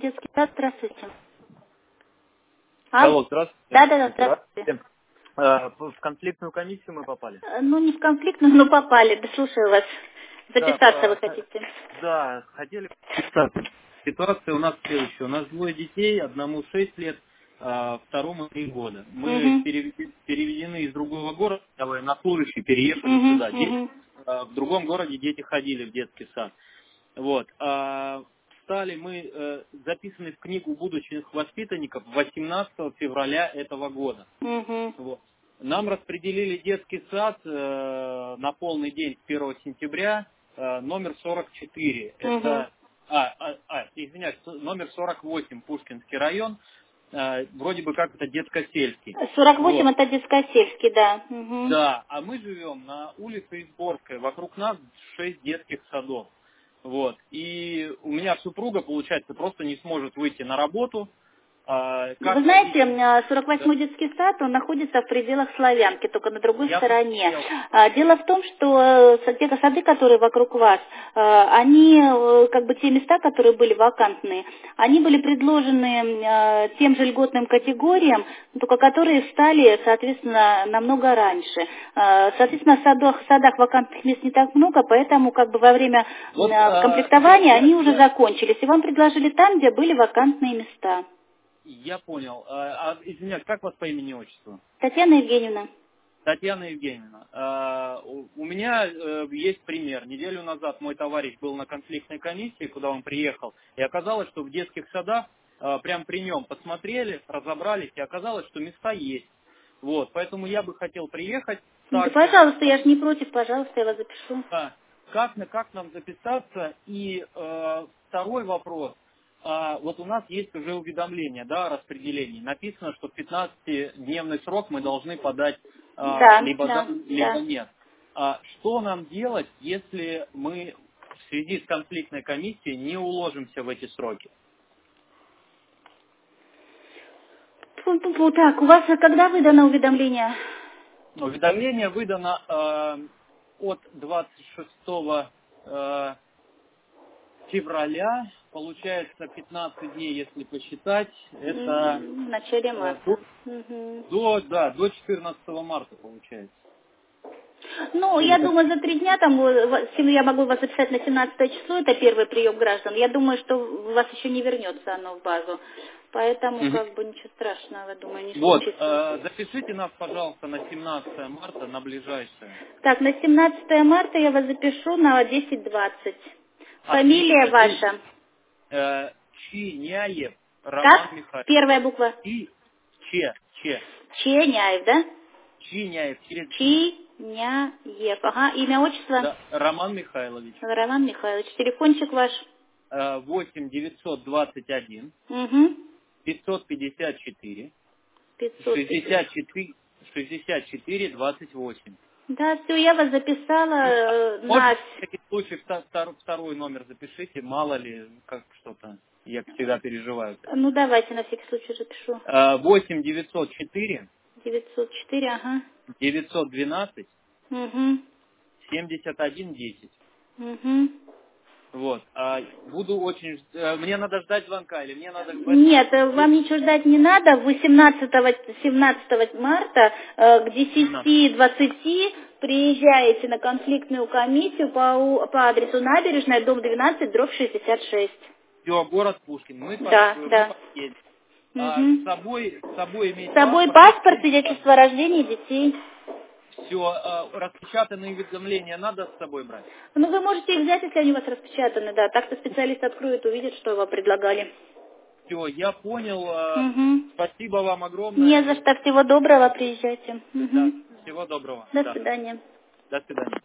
детский сад, здравствуйте. Алло, здравствуйте. Да, здравствуйте. В конфликтную комиссию мы попали? Ну, не в конфликтную, но попали. Да, слушаю вас. Записаться вы хотите? Да, хотели записаться. Ситуация у нас следующая. У нас двое детей, одному 6 лет, второму 3 года. Мы переведены из другого города, военнослужащие переехали сюда. В другом городе дети ходили в детский сад. Вот. Стали мы записаны в книгу будущих воспитанников 18 февраля этого года. Вот. Нам распределили детский сад на полный день с 1 сентября номер 44. Это, извиняюсь, номер 48, Пушкинский район. Вроде бы как это детско-сельский. 48 вот. Это детско-сельский, да. Да, а мы живем на улице Изборская. Вокруг нас 6 детских садов. Вот. И у меня супруга, получается, просто не сможет выйти на работу. Вы знаете, 48-й детский сад, он находится в пределах Славянки, только на другой стороне. Дело в том, что те сады, которые вокруг вас, они, как бы те места, которые были вакантные, они были предложены тем же льготным категориям, только которые встали, соответственно, намного раньше. Соответственно, в садах вакантных мест не так много, поэтому как бы во время комплектования они уже закончились. И вам предложили там, где были вакантные места. Я понял. Извиняюсь, как вас по имени и отчеству? Татьяна Евгеньевна. Татьяна Евгеньевна, у меня есть пример. Неделю назад мой товарищ был на конфликтной комиссии, куда он приехал, и оказалось, что в детских садах прям при нем посмотрели, разобрались, и оказалось, что места есть. Вот, поэтому я бы хотел приехать. Да, пожалуйста, я же не против, пожалуйста, я вас запишу. Как нам записаться? И второй вопрос. Вот у нас есть уже уведомление, да, о распределении. Написано, что в 15-дневный срок мы должны подать либо нет. Что нам делать, если мы в связи с конфликтной комиссией не уложимся в эти сроки? Так, у вас когда выдано уведомление? Уведомление выдано от 26 февраля, получается 15 дней, если посчитать, это в начале марта. До 14 марта получается. Ну, я думаю, за 3 дня там я могу вас записать на 17 число, это первый прием граждан. Я думаю, что у вас еще не вернется оно в базу. Поэтому, как бы, ничего страшного, думаю, не случится. Запишите нас, пожалуйста, на 17 марта, на ближайшее. Так, на 17 марта я вас запишу на 10:20. Фамилия ваша? Чиняев Роман Михайлович. Первая буква? Чиняев, да? Чиняев. Чиняев. Ага, имя, отчество? Да, Роман Михайлович. Роман Михайлович. Телефончик ваш? 8 921 554 64 28. Да, все, я вас записала. На всякий случай второй номер запишите, мало ли, как что-то, я всегда переживаю. Ну, давайте на всякий случай запишу. 8 904 904, ага. 912 71 10. Вот. Буду очень... Мне надо ждать звонка или мне надо... Нет, вам ничего ждать не надо. 17 марта к 10:20 приезжаете на конфликтную комиссию по адресу Набережная, дом 12, дробь 66. Все, город Пушкин. Мы да. Поедем. С собой иметь С собой паспорт, свидетельство о рождении детей. Все, распечатанные уведомления надо с собой брать? Ну, вы можете их взять, если они у вас распечатаны, да. Так-то специалист откроет, увидит, что вам предлагали. Все, я понял. Спасибо вам огромное. Не за что. Всего доброго, приезжайте. Да, всего доброго. До свидания. До свидания.